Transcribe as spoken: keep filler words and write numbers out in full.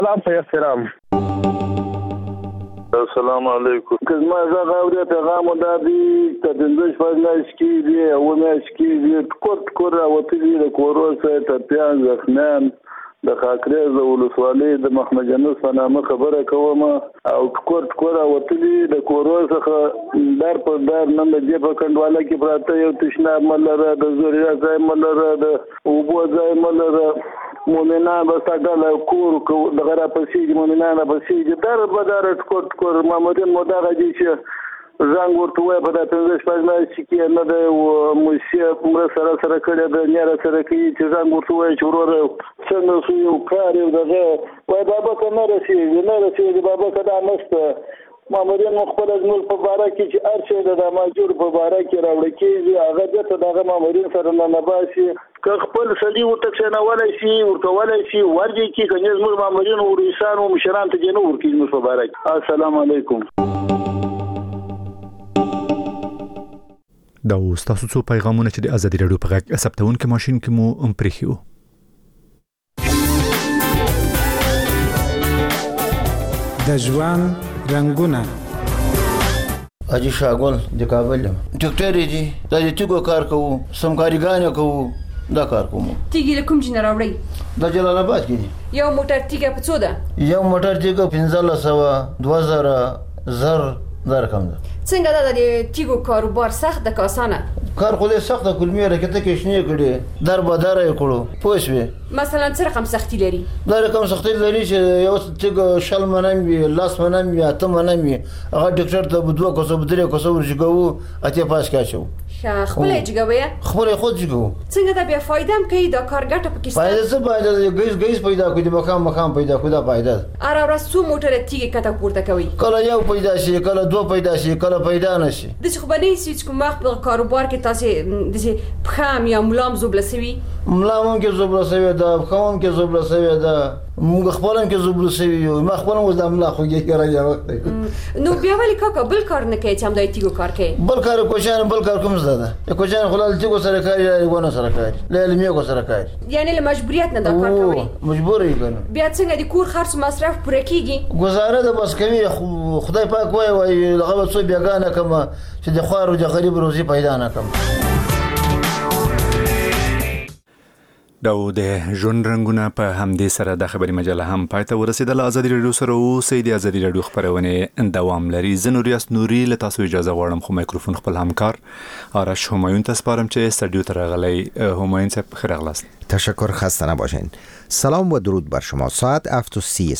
سلام په احترام. السلام علیکم. کله زه غوړې پیغام ودادي ته د دې شپږ کې دی او مې کې دی کوټ کور راوتلی د کوروسه ته پیان ځخنان د خاکریز ولسوالۍ د محمد جنوس په نامه خبره کوم او کوټ کور راوتلی د کوروسه در په در نن د جې په کندواله کې پراته یو تشنا ملره د زوریا ځای ملره د اوبو ځای ملره مؤمنان بساګل کور د غره په سیګ مؤمنان په سیګ در بدر کوټ کور مامورین مداغه دي چې زنګ ورته وای په دغه شپږ کې نه د موسیقي عمر سره سره کړه د نیاره سره کې چې زنګ ورته وای چې ورور څنګه سو یو کار یو دغه وای بابا کنه رسېږي نه رسېږي بابا کدا مست مامورین خپل ازمل په باره کې چې ارشه د ماجور په باره کې راوړل کېږي هغه د دغه مامورین سره نه نباسي که خپل سړي ورته څنګه ولای شي ورته ولای شي ورږي کې کنه زموږ مامورین او رئیسان او مشران ته جنو ورکې زموږ په باره کې. السلام علیکم. دا اوس تاسو څو پیغامونه چې د ازادي راډیو په غږ ثبتون کې ماشين کې مو ام پرېخیو. د ژوند رنگونه اجي شاګول د کابل ډاکټر دی دا چې څنګه کار کوو سمکاریګان کوو دا کار کوم. تیګي کوم جن راوړی د جلال آباد کې یو موټر تیګه په څو ده یو موټر تیګه پنځه سوه دوه زره زر دا رقم ده. څنګه دا د تیګو کاروبار سخت د کاسانه کار خو دې سخت کلمې راکته کې شنه کړي در بدر یې کړو پوښوي مثلا څه رقم سختي لري دا رقم سختي لري چې یو تیګ شل منم وي لاس منم وي اته منم وي هغه ډاکټر ته بدو کوسو بدري کوسو ورجګو اته پاس کاچو خپل جګوي خپل خود جګو څنګه دا بیا فائدہ هم کوي دا کار ګټه پکې فائدہ څه فائدہ ګیس ګیس پیدا کوي د مقام مقام پیدا کوي دا فائدہ اره ورځ څو موټر تیګه کته پورته کوي کله یو پیدا شي کله دوه پیدا شي کله پیدا نشي د څه خبرې چې کوم وخت په کاروبار کې تاسو د پخام یا ملام زوبلسوي ملام کې زوبلسوي دا پخام کې زوبلسوي دا موږ خپلم کې زوبلسوي یو ما خپلم وز د املا خو کې راځي وخت نو بیا ولی کاکا بل کار نه کوي چې هم دای تیګو کار کوي بل کار کوشان بل کار کوم زده کوشان خلل تیګو سره کاری ونه سره کاری له لمیو سره کاری یعنی له مجبوریت نه دا کار کوي مجبور یې کنه بیا څنګه د کور خرڅ مصرف پوره کیږي گزاره د بس کوي خدای پاک وای وای لغه څو بیاګانه کما چې د خوارو د غریب روزي پیدا نه کم. دا د ژوند رنگونه په همدې سره د خبري مجله هم پاتې ورسېدله. ازادي راډیو سره اوسئ. د ازادي راډیو خبرونه دوام لري. زه نوریاس نوري له تاسو اجازه غواړم خو میکروفون خپل همکار آرش همایون ته سپارم چې استودیو ته راغلی. همایون صاحب خیر اغلاست. تشکر، خسته نباشین. سلام و درود بر شما. ساعت هفت و سی